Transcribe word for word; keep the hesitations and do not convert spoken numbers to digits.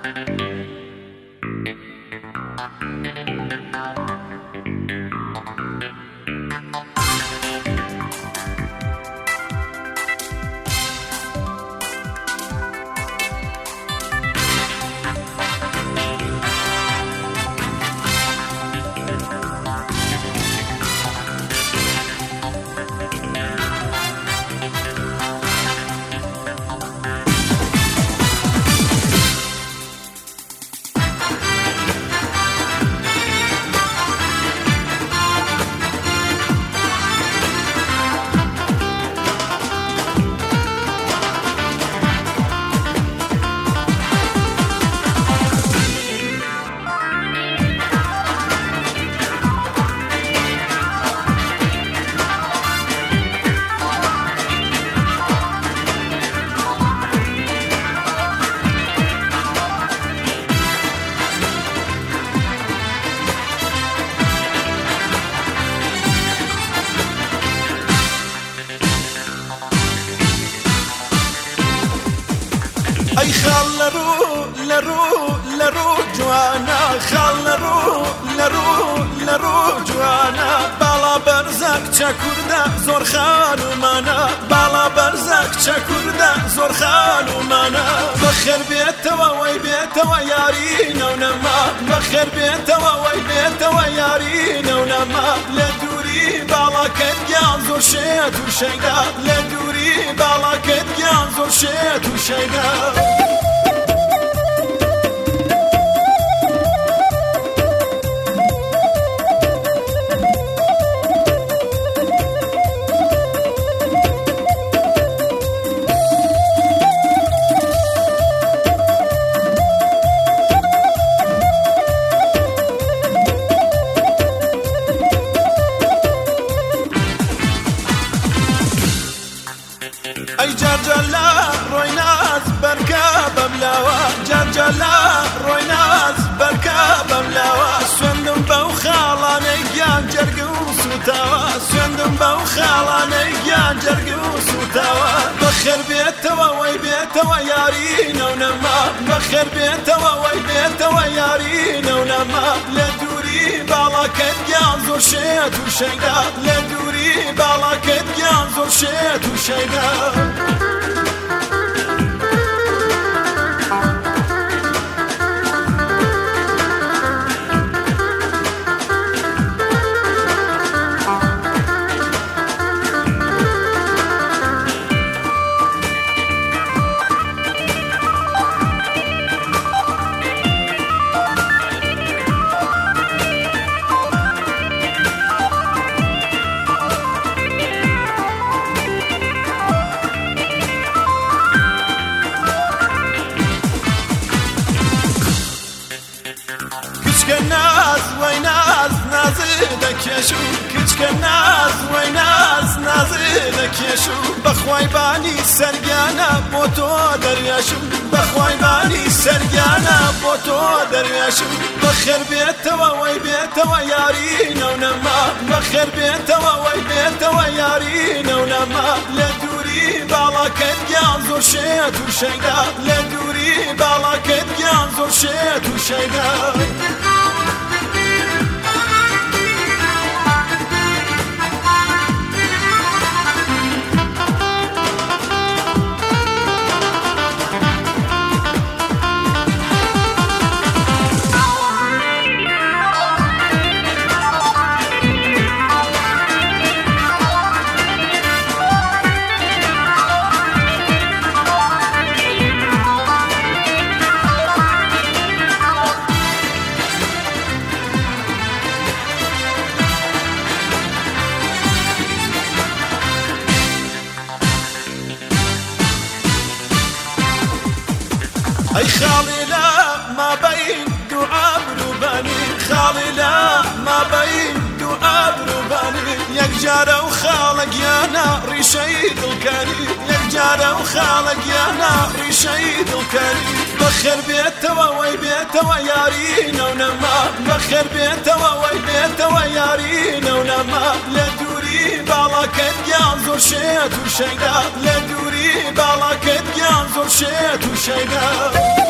أي خال لرو لرو لرو جوانا خال لرو لرو لرو جوانا بالا برزك چكوردا زور خانو مانا بالا برزك چكوردا زور خانو مانا بخير بيتوا وي بيتوا يارينا ونما بخير بيتوا وي بيتوا يارينا ونما لدوري بالا كديان زور شيت وشيدا لدوري بالا كديان زور شيت وشيدا أي جرجلا رويناز بركاب بملاوا جرجلا رويناز بركاب بملاوا سندم بو خالاني جان جرقو سوتاوا سندم بو خالاني جان جرقو سوتاوا بخير بيتوا وي بيتوا يارينا ونما بخير بيتوا وي بيتوا يارينا ونما لدوري بالا كديان زور شيت وشيدا لدوري بالا كديان زور شيت وشيدا كناز ويناز نازلك يشو كچ كناز ويناز نازلك يشو بخواي باني سرگانا بوتو درياشو بخواي باني سرگانا بوتو درياشو بخير بيتوا وي بيتوا يارينا ونما بخير بيتوا وي بيتوا يارينا ونما لدوري بالا كديان زور شيت وشيدا لدوري بالا كديان زور شيت وشيدا أي خالي لا ما بين دعاء رباني خالي لا ما بين دعاء رباني يكجار وخالق يا ناري شيد الكريم يكجار وخالق يا ناري شيد الكريم بخير بيتوا وي بيتوا يارينا ونما بخير بيتوا وي بيتوا يارينا ونما لدوري بالا كديان زور شيت وشيدا لدوري بالا كديان زور شيت وشيدا